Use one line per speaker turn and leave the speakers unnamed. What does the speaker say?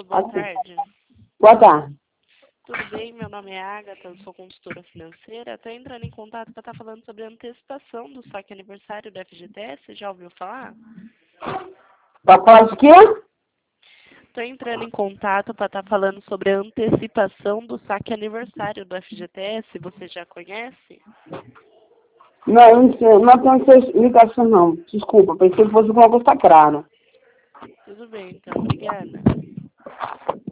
boa tarde.
Boa tarde.
Tudo bem? Meu nome é Agatha, eu sou consultora financeira. Estou entrando em contato para estar falando sobre a antecipação do saque aniversário da FGTS. Já ouviu falar?
Pra falar de quê?
Estou entrando em contato para estar falando sobre a antecipação do saque aniversário do FGTS. Você já conhece?
Não, não tem essa explicação não. Desculpa, pensei que fosse alguma coisa clara.
Tudo bem, então. Obrigada.